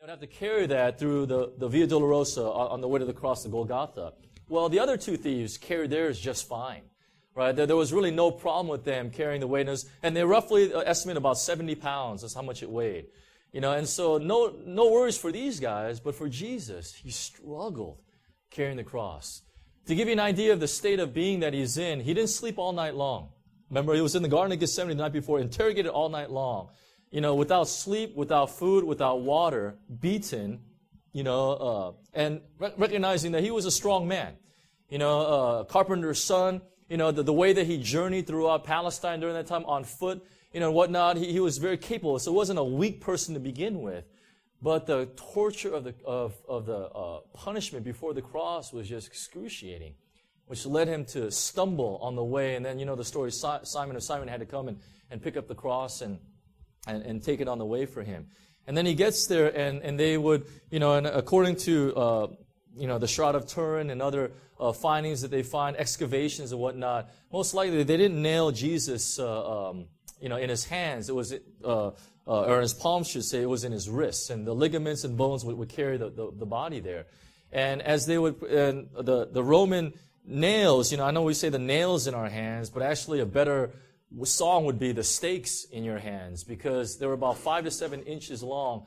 They would have to carry that through the Via Dolorosa on the way to the cross, the Golgotha. Well, the other two thieves carried theirs just fine. Right? There was really no problem with them carrying the weight. And they roughly estimate about 70 pounds. That's how much it weighed. And so no worries for these guys, but for Jesus, he struggled carrying the cross. To give you an idea of the state of being that he's in, he didn't sleep all night long. Remember, he was in the Garden of Gethsemane the night before, interrogated all night long. Without sleep, without food, without water, beaten, and recognizing that he was a strong man. Carpenter's son, the way that he journeyed throughout Palestine during that time on foot, whatnot, he was very capable. So he wasn't a weak person to begin with. But the torture of the punishment before the cross was just excruciating, which led him to stumble on the way. And then, the story, Simon had to come and pick up the cross and take it on the way for him. And then he gets there, and they would, and according to, the Shroud of Turin and other findings that they find, excavations and whatnot, most likely they didn't nail Jesus, in his hands. It was, or in his palms, should say, it was in his wrists, and the ligaments and bones would carry the body there. And as they would, the Roman nails, I know we say the nails in our hands, but actually a better song would be the stakes in your hands, because they were about 5 to 7 inches long.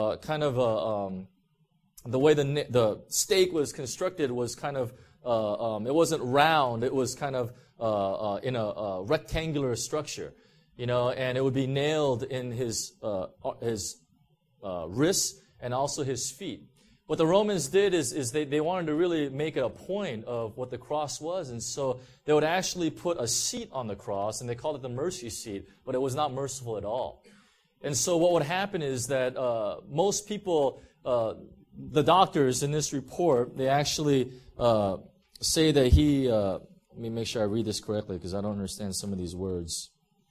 The way the stake was constructed was kind of, it wasn't round, it was kind of in a rectangular structure, and it would be nailed in his wrists and also his feet. What the Romans did is they wanted to really make it a point of what the cross was, and so they would actually put a seat on the cross, and they called it the mercy seat, but it was not merciful at all. And so what would happen is that most people, the doctors in this report, they actually say that he, let me make sure I read this correctly because I don't understand some of these words,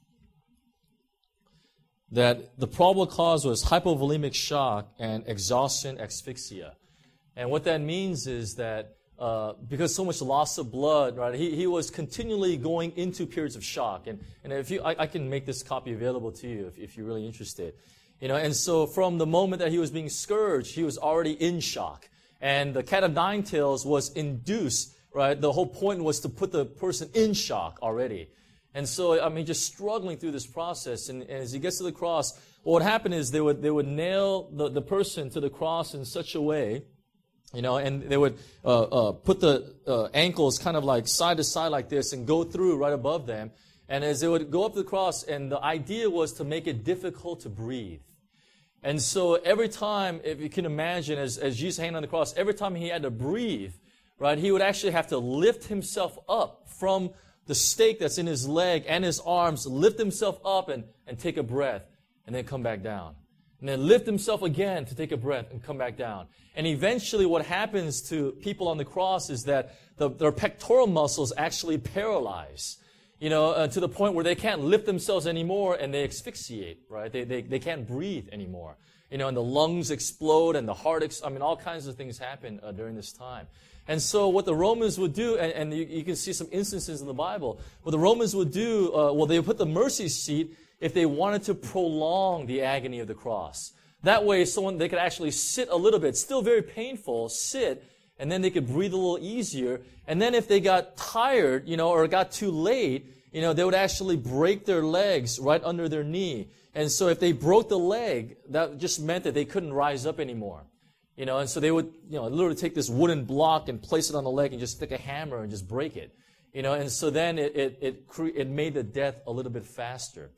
that the probable cause was hypovolemic shock and exhaustion asphyxia. And what that means is that because so much loss of blood, right, he was continually going into periods of shock. And if I can make this copy available to you if you're really interested. And so from the moment that he was being scourged, he was already in shock. And the cat of nine tails was induced, right? The whole point was to put the person in shock already. And so, just struggling through this process. And as he gets to the cross, what would happen is they would nail the person to the cross in such a way, and they would put the ankles kind of like side to side like this and go through right above them. And as they would go up the cross, and the idea was to make it difficult to breathe. And so every time, if you can imagine, as Jesus hanging on the cross, every time he had to breathe, right, he would actually have to lift himself up from the stake that's in his leg and his arms, lift himself up and take a breath, and then come back down. And then lift himself again to take a breath and come back down. And eventually what happens to people on the cross is that their pectoral muscles actually paralyze, to the point where they can't lift themselves anymore and they asphyxiate, right? They can't breathe anymore. And the lungs explode and the heart, all kinds of things happen during this time. And so what the Romans would do, and you can see some instances in the Bible, what the Romans would do, they would put the mercy seat if they wanted to prolong the agony of the cross. That way, they could actually sit a little bit, still very painful, sit, and then they could breathe a little easier. And then if they got tired, or got too late, they would actually break their legs right under their knee. And so if they broke the leg, that just meant that they couldn't rise up anymore. And so they would, literally take this wooden block and place it on the leg and just stick a hammer and just break it. And so then it made the death a little bit faster.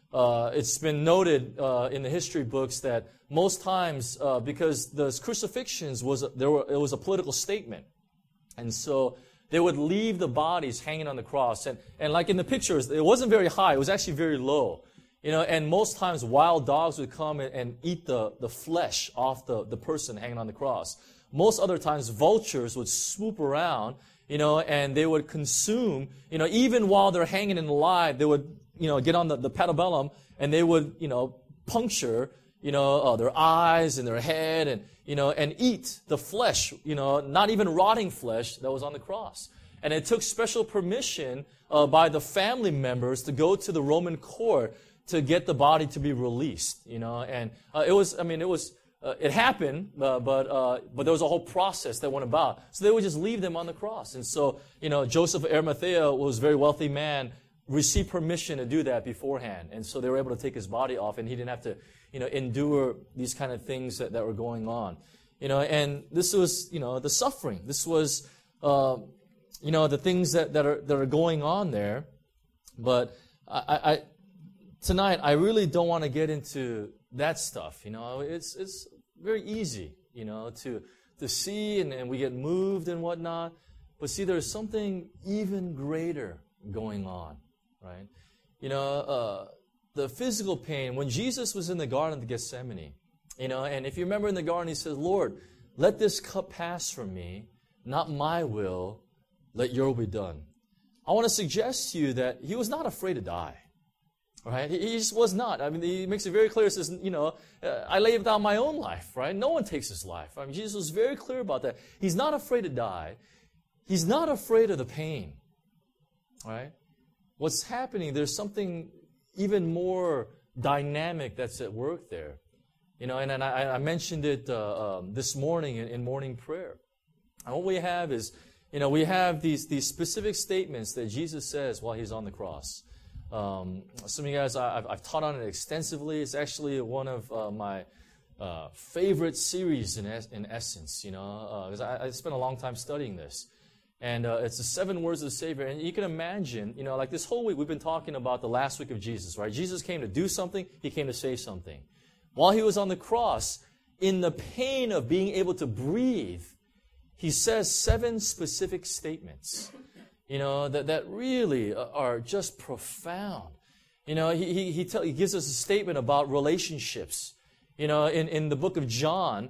It's been noted in the history books that most times, because the crucifixions it was a political statement. And so they would leave the bodies hanging on the cross. And like in the pictures, it wasn't very high. It was actually very low. And most times wild dogs would come and eat the flesh off the person hanging on the cross. Most other times vultures would swoop around, and they would consume, even while they're hanging in alive, they would, get on the patellum and they would, puncture, their eyes and their head and eat the flesh, not even rotting flesh that was on the cross. And it took special permission by the family members to go to the Roman court to get the body to be released, and it was it happened, but there was a whole process that went about. So they would just leave them on the cross. And so, Joseph of Arimathea was a very wealthy man, received permission to do that beforehand. And so they were able to take his body off, and he didn't have to, endure these kind of things that were going on. And this was, the suffering. This was, the things that are going on there. But tonight, I really don't want to get into that stuff. It's very easy, to see, and we get moved and whatnot. But see, there's something even greater going on, right? The physical pain, when Jesus was in the Garden of Gethsemane, and if you remember in the garden, he says, Lord, let this cup pass from me, not my will, let your will be done. I want to suggest to you that he was not afraid to die. Right? He just was not. I mean, he makes it very clear. He says, I lay down my own life, right? No one takes his life. I mean, Jesus was very clear about that. He's not afraid to die. He's not afraid of the pain, right? What's happening, there's something even more dynamic that's at work there. And I mentioned it this morning in morning prayer. And what we have is, we have these specific statements that Jesus says while he's on the cross. Some of you guys, I've taught on it extensively. It's actually one of my favorite series in essence, because I spent a long time studying this. And it's the 7 words of the Savior. And you can imagine, like this whole week, we've been talking about the last week of Jesus, right? Jesus came to do something. He came to say something. While he was on the cross, in the pain of being able to breathe, he says 7 specific statements. That really are just profound. He gives us a statement about relationships. In the book of John,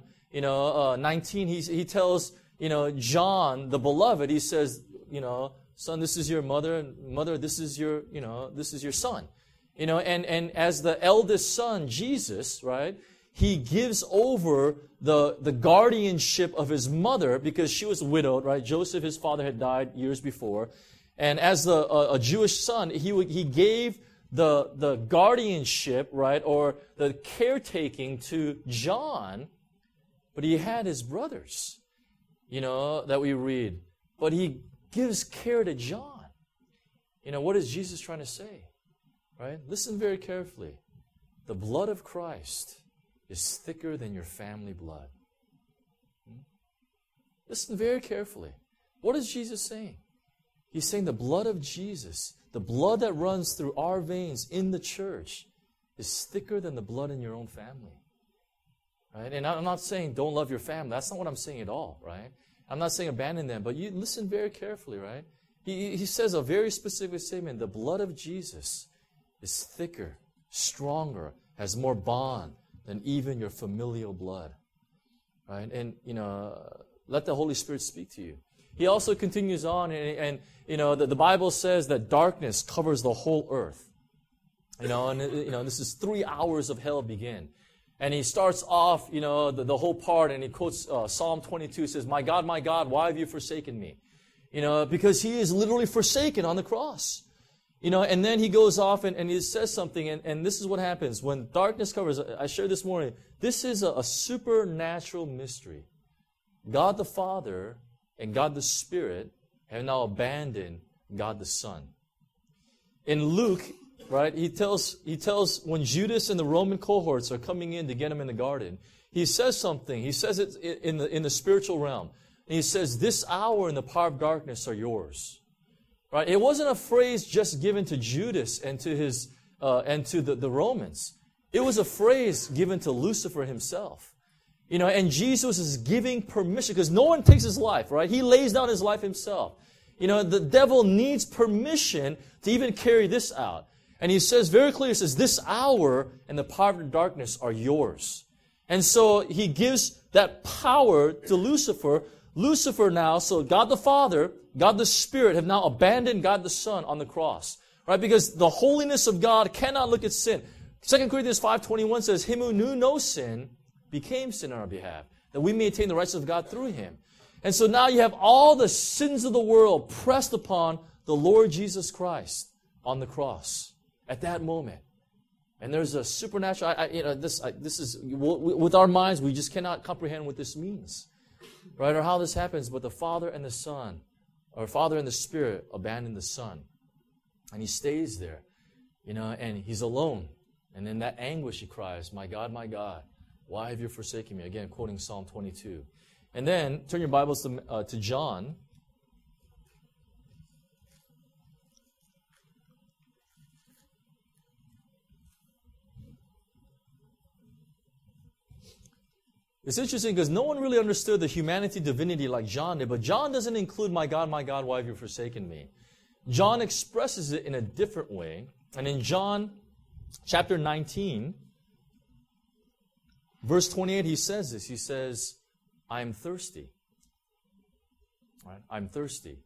19, he tells, John, the beloved, he says, son, this is your mother, and mother, this is your son. And as the eldest son, Jesus, right, he gives over the guardianship of his mother because she was widowed, right? Joseph, his father, had died years before. And as a Jewish son, he gave the guardianship, right, or the caretaking to John, but he had his brothers, that we read. But he gives care to John. What is Jesus trying to say? Right? Listen very carefully. The blood of Christ is thicker than your family blood. Listen very carefully. What is Jesus saying? He's saying the blood of Jesus, the blood that runs through our veins in the church, is thicker than the blood in your own family. Right? And I'm not saying don't love your family. That's not what I'm saying at all, right? I'm not saying abandon them, but you listen very carefully, right? He says a very specific statement. The blood of Jesus is thicker, stronger, has more bond than even your familial blood. Right? And, let the Holy Spirit speak to you. He also continues on, and the Bible says that darkness covers the whole earth. This is 3 hours of hell begin. And he starts off, the whole part, and he quotes Psalm 22, says, my God, why have you forsaken me? Because he is literally forsaken on the cross. And then he goes off and he says something, and this is what happens. When darkness covers, I shared this morning, this is a supernatural mystery. God the Father and God the Spirit have now abandoned God the Son. In Luke, right, he tells when Judas and the Roman cohorts are coming in to get him in the garden, he says something. He says it in the spiritual realm. And he says, this hour and the power of darkness are yours. Right? It wasn't a phrase just given to Judas and to his and to the Romans. It was a phrase given to Lucifer himself. And Jesus is giving permission because no one takes his life, right? He lays down his life himself. The devil needs permission to even carry this out. And he says very clearly, he says, this hour and the power of darkness are yours. And so he gives that power to Lucifer. Lucifer now, so God the Father, God the Spirit have now abandoned God the Son on the cross. Right? Because the holiness of God cannot look at sin. 2 Corinthians 5:21 says, him who knew no sin became sin on our behalf, that we may attain the righteousness of God through him. And so now you have all the sins of the world pressed upon the Lord Jesus Christ on the cross at that moment. And there's a supernatural, this is, with our minds, we just cannot comprehend what this means, right? Or how this happens. But the Father and the Son, or Father and the Spirit abandon the Son. And He stays there, and He's alone. And in that anguish He cries, my God, why have you forsaken me? Again, quoting Psalm 22. And then, turn your Bibles to John. It's interesting because no one really understood the humanity, divinity like John did, but John doesn't include, my God, why have you forsaken me? John expresses it in a different way. And in John chapter 19, verse 28, he says this. He says, I am thirsty. Right? I'm thirsty.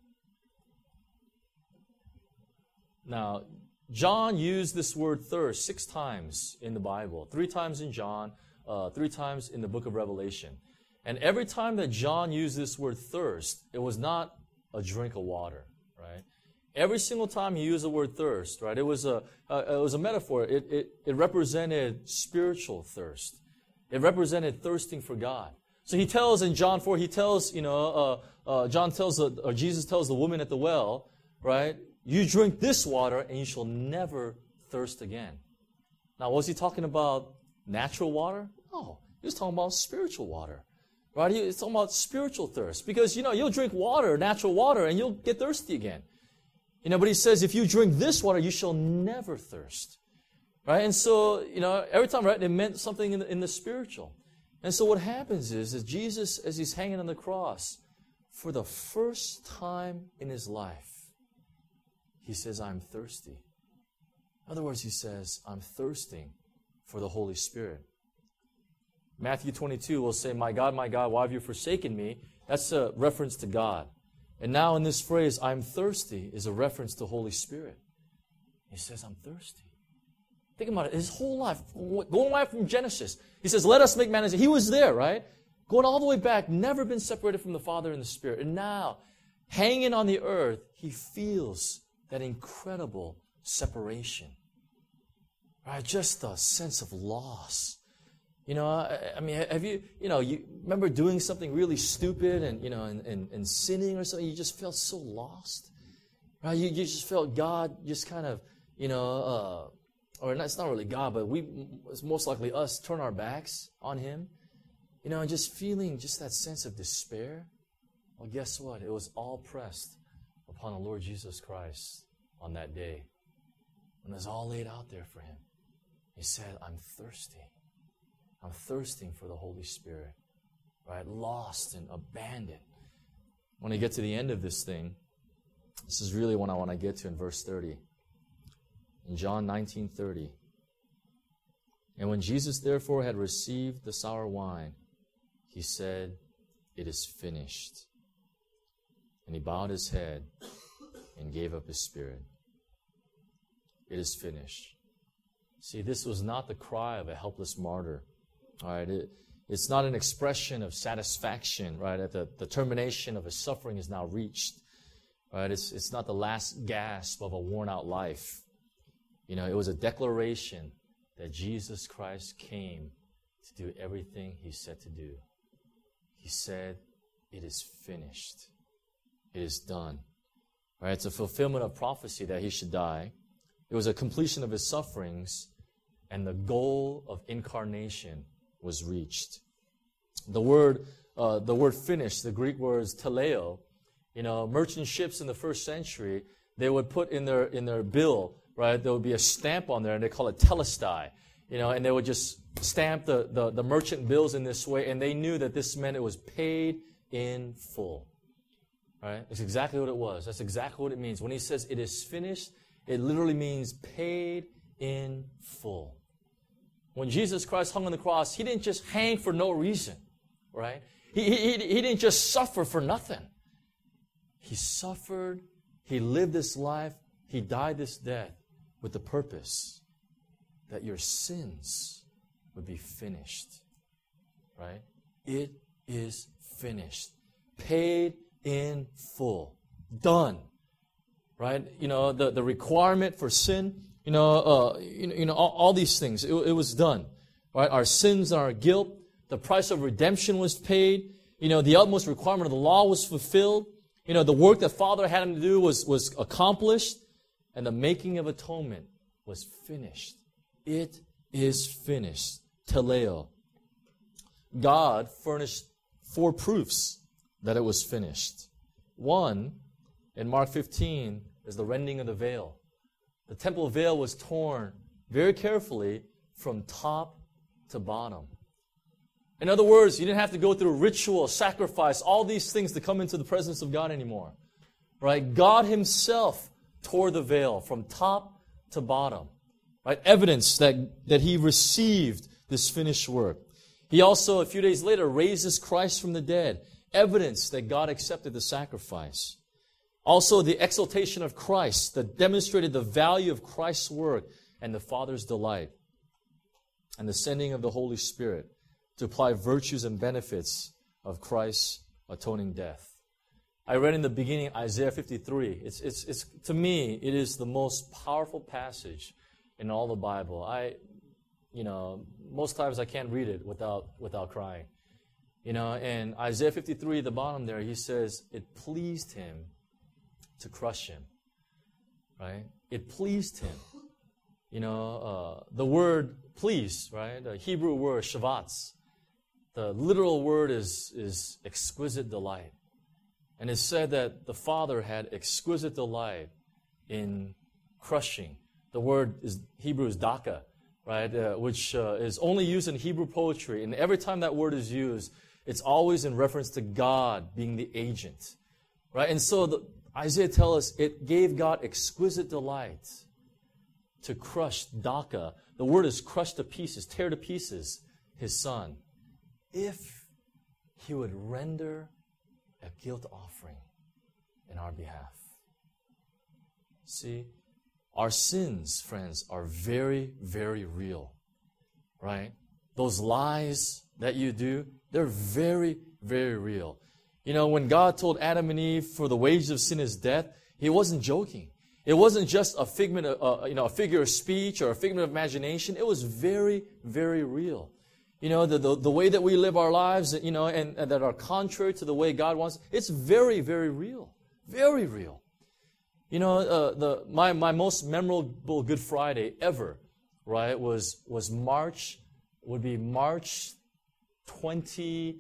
Now, John used this word thirst 6 times in the Bible. 3 times in John, 3 times in the book of Revelation. And every time that John used this word thirst, it was not a drink of water, right? Every single time he used the word thirst, right, it was a metaphor. It represented spiritual thirst. It represented thirsting for God. So he tells in John 4, Jesus tells the woman at the well, right, you drink this water and you shall never thirst again. Now, was he talking about natural water? No, he was talking about spiritual water, right? He was talking about spiritual thirst. Because, you'll drink water, natural water, and you'll get thirsty again. But he says, if you drink this water, you shall never thirst, right? And so, every time, right, it meant something in the spiritual. And so what happens is Jesus, as He's hanging on the cross, for the first time in His life, He says, I'm thirsty. In other words, He says, I'm thirsting for the Holy Spirit. Matthew 22 will say, my God, why have you forsaken me? That's a reference to God. And now in this phrase, I'm thirsty, is a reference to Holy Spirit. He says, I'm thirsty. Think about it. His whole life, going right from Genesis, He says, let us make man. He was there, right? Going all the way back, never been separated from the Father and the Spirit. And now, hanging on the earth, He feels that incredible separation. Right? Just a sense of loss. Have you remember doing something really stupid and sinning or something? You just felt so lost, right? You just felt God just kind of, or it's not really God, but it's most likely us turn our backs on Him, and just feeling just that sense of despair. Well, guess what? It was all pressed upon the Lord Jesus Christ on that day, when it was all laid out there for Him. He said, I'm thirsty. I'm thirsting for the Holy Spirit, right? Lost and abandoned. When I get to the end of this thing, this is really what I want to get to in verse 30. In John 19:30. And when Jesus therefore had received the sour wine, He said, it is finished. And He bowed His head and gave up His spirit. It is finished. See, this was not the cry of a helpless martyr. All right, it's not an expression of satisfaction, right? At the termination of His suffering is now reached. Right? It's not the last gasp of a worn-out life. It was a declaration that Jesus Christ came to do everything He said to do. He said, it is finished. It is done. Right? It's a fulfillment of prophecy that He should die. It was a completion of His sufferings, and the goal of incarnation was reached. The word finished, the Greek word is teleo. Merchant ships in the first century, they would put in their bill, right? There would be a stamp on there, and they call it telestai. And they would just stamp the merchant bills in this way, and they knew that this meant it was paid in full. Right? It's exactly what it was. That's exactly what it means. When He says it is finished, it literally means paid in full. When Jesus Christ hung on the cross, He didn't just hang for no reason, right? He didn't just suffer for nothing. He suffered, He lived this life, He died this death with the purpose that your sins would be finished, right? It is finished. Paid in full. Done. Right? The requirement for sin all these things. It was done. Right? Our sins and our guilt, the price of redemption was paid. The utmost requirement of the law was fulfilled. The work that Father had him to do was accomplished. And the making of atonement was finished. It is finished. Teleo. God furnished 4 proofs that it was finished. One, in Mark 15, is the rending of the veil. The temple veil was torn very carefully from top to bottom. In other words, you didn't have to go through ritual, sacrifice, all these things to come into the presence of God anymore. Right? God Himself tore the veil from top to bottom. Right? Evidence that He received this finished work. He also, a few days later, raises Christ from the dead. Evidence that God accepted the sacrifice. Also, the exaltation of Christ that demonstrated the value of Christ's work and the Father's delight. And the sending of the Holy Spirit to apply virtues and benefits of Christ's atoning death. I read in the beginning Isaiah 53. It's to me, it is the most powerful passage in all the Bible. Most times I can't read it without crying. And Isaiah 53 at the bottom there, he says, it pleased Him to crush Him. Right? It pleased Him. The word please, right? The Hebrew word shavatz. The literal word is exquisite delight. And it's said that the Father had exquisite delight in crushing. The word Hebrew is daka, right? Which is only used in Hebrew poetry. And every time that word is used, it's always in reference to God being the agent. Right? And so Isaiah tells us it gave God exquisite delight to crush daka. The word is crush to pieces, tear to pieces, His Son, if He would render a guilt offering in our behalf. See, our sins, friends, are very, very real, right? Those lies that you do, they're very, very real. When God told Adam and Eve, for the wages of sin is death, He wasn't joking. It wasn't just a figment, a figure of speech or a figment of imagination. It was very, very real. The way that we live our lives, and that are contrary to the way God wants, it's very, very real. Very real. My most memorable Good Friday ever, right, was March 29th,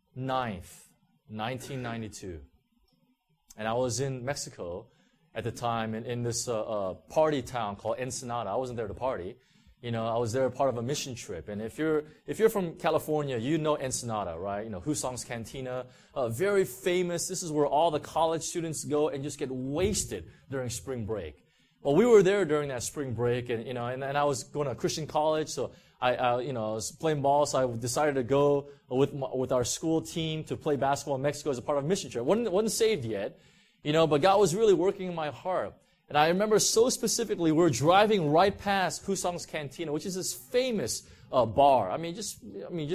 1992. And I was in Mexico at the time in this party town called Ensenada. I wasn't there to party. I was there part of a mission trip. And if you're from California, you know Ensenada, right? Husong's Cantina, very famous. This is where all the college students go and just get wasted during spring break. Well, we were there during that spring break, and I was going to a Christian college, so I was playing ball, so I decided to go with our school team to play basketball in Mexico as a part of a mission trip. Wasn't saved yet, but God was really working in my heart. And I remember so specifically, we're driving right past Husong's Cantina, which is this famous bar. You want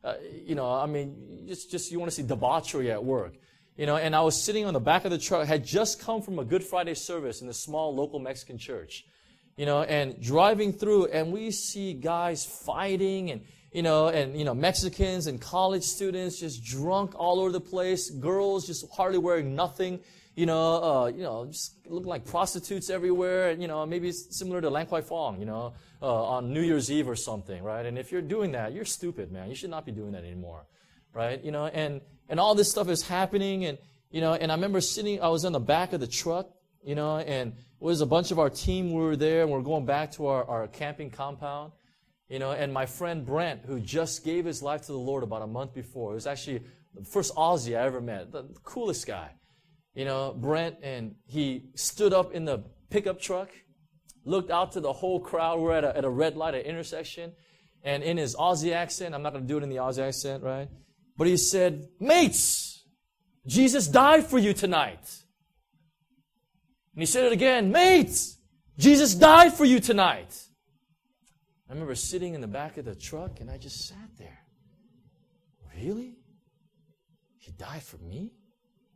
to see debauchery at work. And I was sitting on the back of the truck, had just come from a Good Friday service in a small local Mexican church. And driving through, and we see guys fighting, and Mexicans and college students just drunk all over the place, girls just hardly wearing nothing, just looking like prostitutes everywhere, and maybe it's similar to Lang Kwai Fong, on New Year's Eve or something, right? And if you're doing that, you're stupid, man. You should not be doing that anymore, right? And all this stuff is happening, and I remember I was on the back of the truck, and it was a bunch of our team. We were there, and we're going back to our camping compound, and my friend Brent, who just gave his life to the Lord about a month before. It was actually the first Aussie I ever met, the coolest guy. Brent, and he stood up in the pickup truck, looked out to the whole crowd. We're at a red light, at intersection, and in his Aussie accent, I'm not going to do it in the Aussie accent, right? But he said, "Mates, Jesus died for you tonight." And he said it again, "Mates, Jesus died for you tonight." I remember sitting in the back of the truck, and I just sat there. Really? He died for me?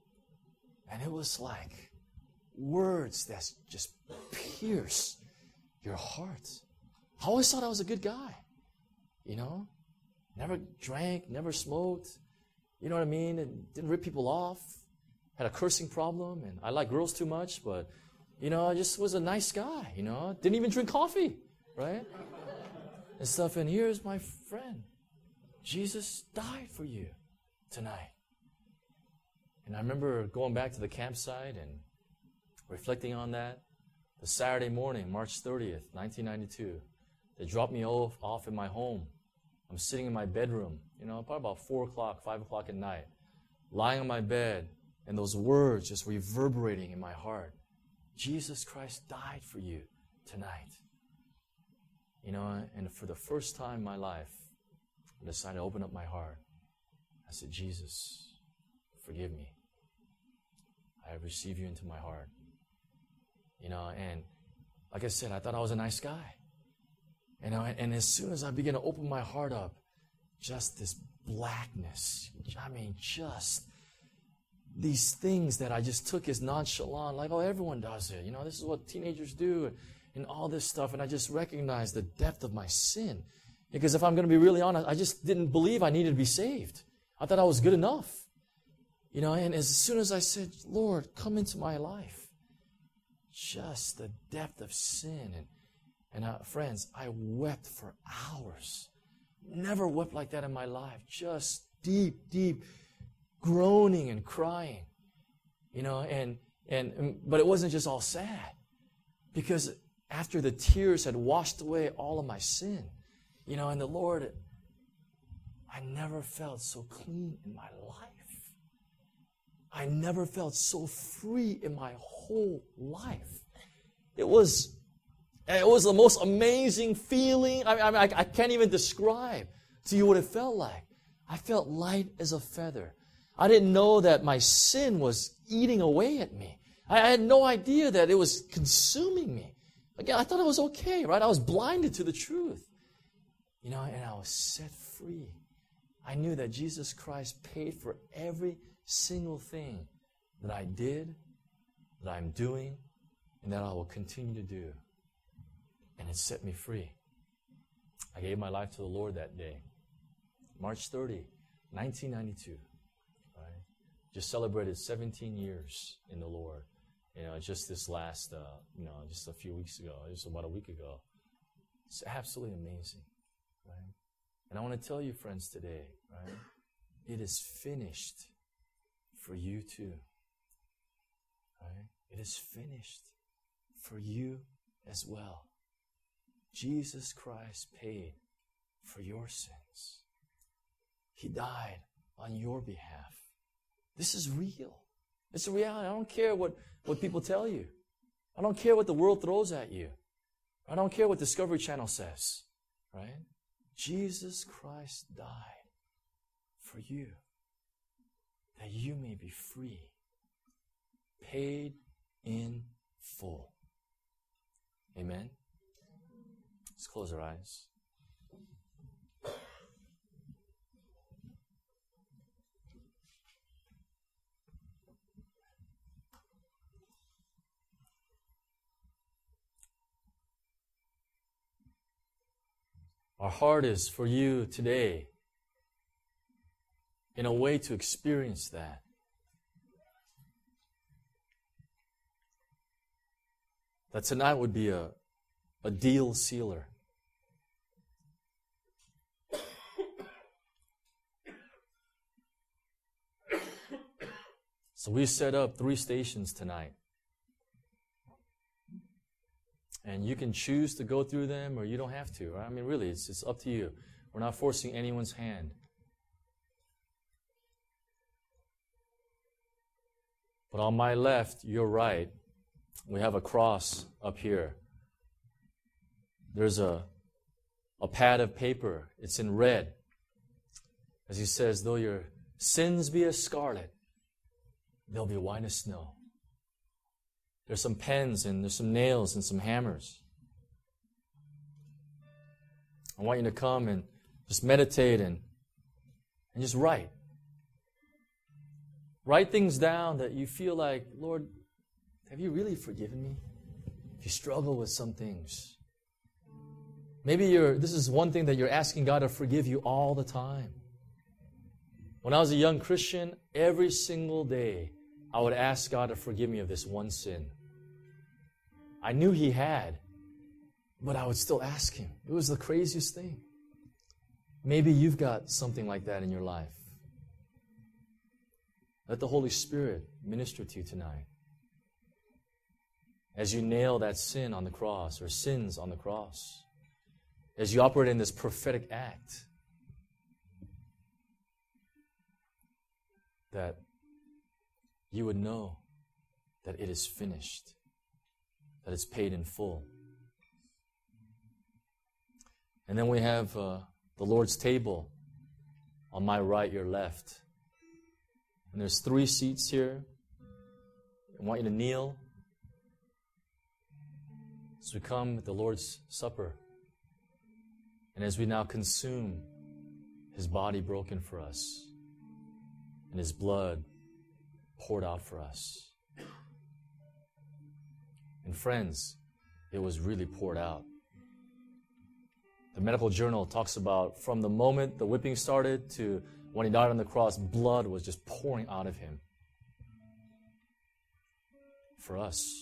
And it was like words that just pierce your heart. I always thought I was a good guy. You know? Never drank, never smoked. You know what I mean? And didn't rip people off. Had a cursing problem, and I like girls too much, but, you know, I just was a nice guy, you know? Didn't even drink coffee, right? And stuff. And here's my friend. Jesus died for you tonight. And I remember going back to the campsite and reflecting on that. The Saturday morning, March 30th, 1992, they dropped me off in my home. I'm sitting in my bedroom, you know, probably about 4 o'clock, 5 o'clock at night, lying on my bed, and those words just reverberating in my heart. Jesus Christ died for you tonight. You know, and for the first time in my life, I decided to open up my heart. I said, Jesus, forgive me. I receive you into my heart. You know, and like I said, I thought I was a nice guy. You know, and as soon as I began to open my heart up, just this blackness, I mean, just these things that I just took as nonchalant, like, oh, everyone does it. You know, this is what teenagers do, and all this stuff. And I just recognized the depth of my sin. Because if I'm going to be really honest, I just didn't believe I needed to be saved. I thought I was good enough. You know, and as soon as I said, Lord, come into my life, just the depth of sin. And friends, I wept for hours. Never wept like that in my life. Just deep, deep groaning and crying. You know, but it wasn't just all sad. Because after the tears had washed away all of my sin, you know, and the Lord, I never felt so clean in my life. I never felt so free in my whole life. It was the most amazing feeling. I can't even describe to you what it felt like. I felt light as a feather. I didn't know that my sin was eating away at me. I had no idea that it was consuming me. Again, I thought I was okay, right? I was blinded to the truth. You know, and I was set free. I knew that Jesus Christ paid for every single thing that I did, that I'm doing, and that I will continue to do. And it set me free. I gave my life to the Lord that day. March 30, 1992. Right? Just celebrated 17 years in the Lord. You know, just this last, just a few weeks ago, just about a week ago. It's absolutely amazing. Right? And I want to tell you, friends, today, right? It is finished for you too. Right? It is finished for you as well. Jesus Christ paid for your sins. He died on your behalf. This is real. It's a reality. I don't care what people tell you. I don't care what the world throws at you. I don't care what Discovery Channel says. Right? Jesus Christ died for you, that you may be free, paid in full. Amen? Let's close our eyes. Our heart is for you today in a way to experience that. That tonight would be a deal sealer. So we set up 3 stations tonight. And you can choose to go through them or you don't have to. Right? I mean, really, it's up to you. We're not forcing anyone's hand. But on my left, your right, we have a cross up here. There's a pad of paper. It's in red. As he says, though your sins be as scarlet, they'll be white as snow. There's some pens and there's some nails and some hammers. I want you to come and just meditate and just write. Write things down that you feel like, Lord, have you really forgiven me? If you struggle with some things, Maybe this is one thing that you're asking God to forgive you all the time. When I was a young Christian, every single day, I would ask God to forgive me of this one sin. I knew He had, but I would still ask Him. It was the craziest thing. Maybe you've got something like that in your life. Let the Holy Spirit minister to you tonight. As you nail that sin on the cross, or sins on the cross. As you operate in this prophetic act, that you would know that it is finished, that it's paid in full. And then we have the Lord's table on my right, your left. And there's 3 seats here. I want you to kneel as we come at the Lord's Supper. And as we now consume His body broken for us and His blood poured out for us. And friends, it was really poured out. The medical journal talks about from the moment the whipping started to when He died on the cross, blood was just pouring out of Him for us.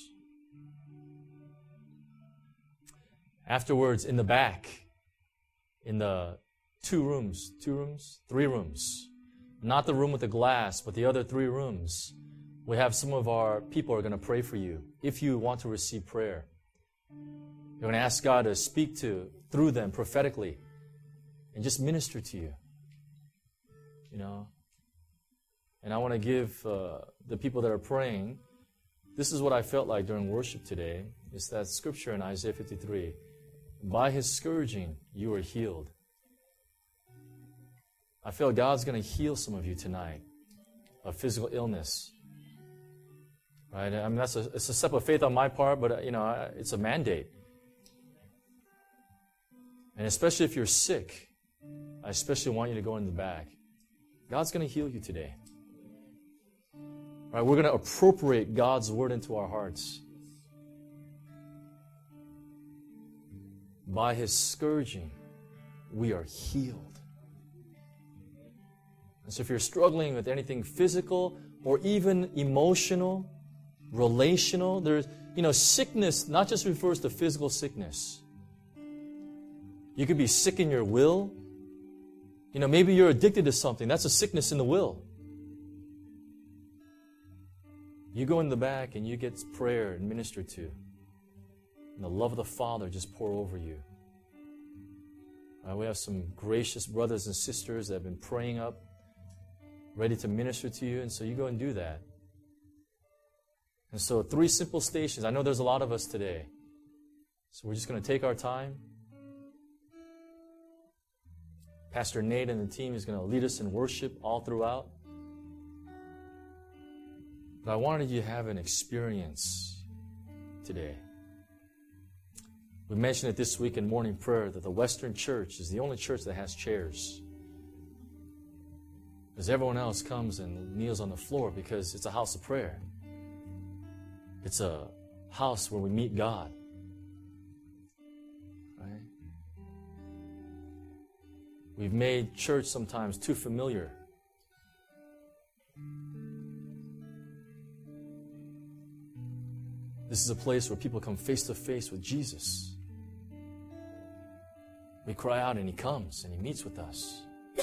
Afterwards, in the back, in the 3 rooms, not the room with the glass, but the other 3 rooms, we have some of our people who are going to pray for you if you want to receive prayer. You're going to ask God to speak through them prophetically and just minister to you. You know? And I want to give the people that are praying, this is what I felt like during worship today. It's that scripture in Isaiah 53. By His scourging, you are healed. I feel God's going to heal some of you tonight of physical illness. Right? I mean, it's a step of faith on my part, but it's a mandate. And especially if you're sick, I especially want you to go in the back. God's going to heal you today. Right? We're going to appropriate God's word into our hearts. By His scourging, we are healed. And so if you're struggling with anything physical or even emotional, relational, there's, sickness not just refers to physical sickness. You could be sick in your will. Maybe you're addicted to something. That's a sickness in the will. You go in the back and you get prayer and ministered to. And the love of the Father just pour over you. We have some gracious brothers and sisters that have been praying up, ready to minister to you, and so you go and do that. And so 3 simple stations. I know there's a lot of us today. So we're just going to take our time. Pastor Nate and the team is going to lead us in worship all throughout. But I wanted you to have an experience today. We mentioned it this week in morning prayer that the Western Church is the only church that has chairs. Because everyone else comes and kneels on the floor because it's a house of prayer. It's a house where we meet God. Right? We've made church sometimes too familiar. This is a place where people come face to face with Jesus. We cry out and He comes and He meets with us.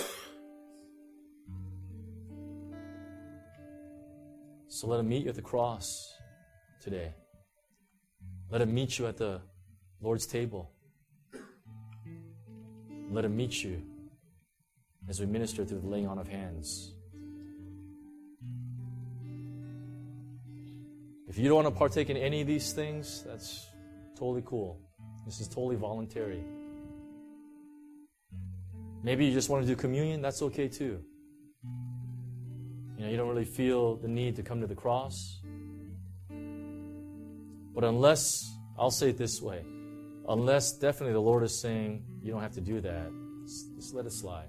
So let Him meet you at the cross today. Let Him meet you at the Lord's table. Let Him meet you as we minister through the laying on of hands. If you don't want to partake in any of these things, that's totally cool. This is totally voluntary. Maybe you just want to do communion, that's okay too. You don't really feel the need to come to the cross. But unless, I'll say it this way, unless definitely the Lord is saying you don't have to do that, just let it slide.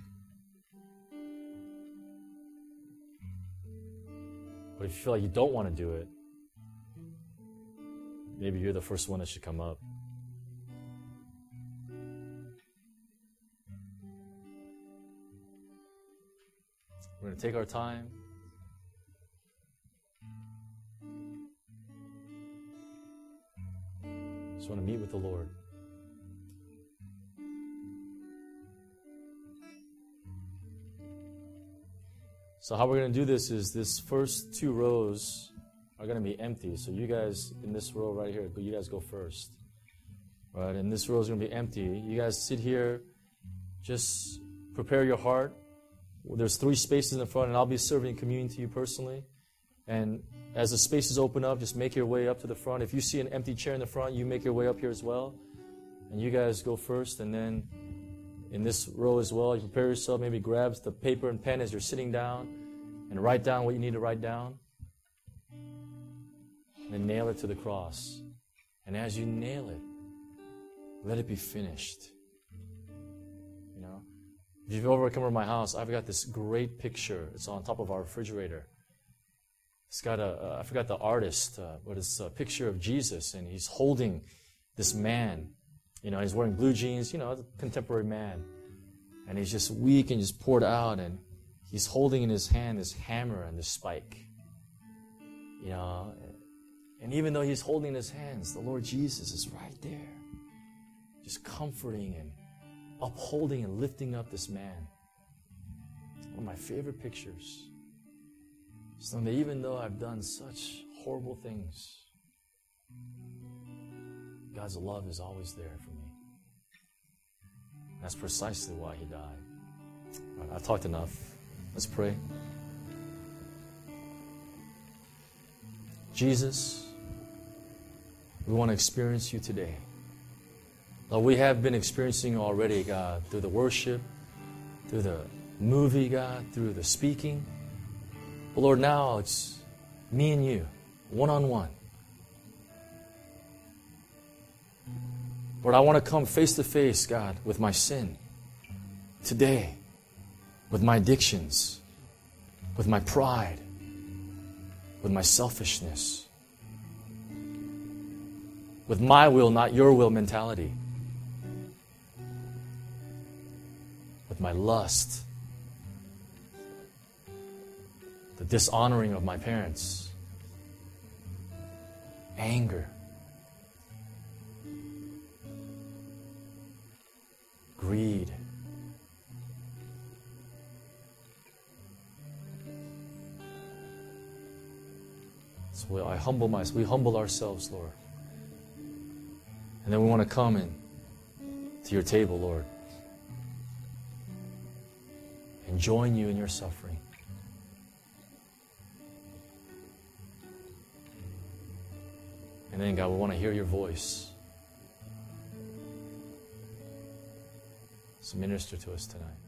But if you feel like you don't want to do it, maybe you're the first one that should come up. going to take our time. Just want to meet with the Lord. So how we're going to do this is this first 2 rows are going to be empty. So you guys in this row right here, you guys go first. Right, and this row is going to be empty. You guys sit here, just prepare your heart. There's 3 spaces in the front, and I'll be serving communion to you personally. And as the spaces open up, just make your way up to the front. If you see an empty chair in the front, you make your way up here as well. And you guys go first, and then in this row as well, you prepare yourself, maybe grab the paper and pen as you're sitting down and write down what you need to write down. And then nail it to the cross. And as you nail it, let it be finished. You know, if you've ever come over my house, I've got this great picture. It's on top of our refrigerator. It's got I forgot the artist, but it's a picture of Jesus, and he's holding this man. You know, he's wearing blue jeans, you know, a contemporary man. And he's just weak and just poured out, and he's holding in his hand this hammer and this spike. You know, and even though he's holding in his hands, the Lord Jesus is right there, just comforting and upholding and lifting up this man. One of my favorite pictures. So that even though I've done such horrible things, God's love is always there for me. That's precisely why He died. All right, I've talked enough. Let's pray. Jesus, we want to experience You today. Lord, we have been experiencing You already, God, through the worship, through the movie, God, through the speaking. But Lord, now it's me and You, one-on-one. Lord, I want to come face to face, God, with my sin today, with my addictions, with my pride, with my selfishness, with my will, not Your will mentality, with my lust, the dishonoring of my parents, anger, greed, so we humble ourselves, Lord. And then we want to come in to Your table, Lord, and join You in Your suffering. And then, God, we want to hear Your voice. So minister to us tonight.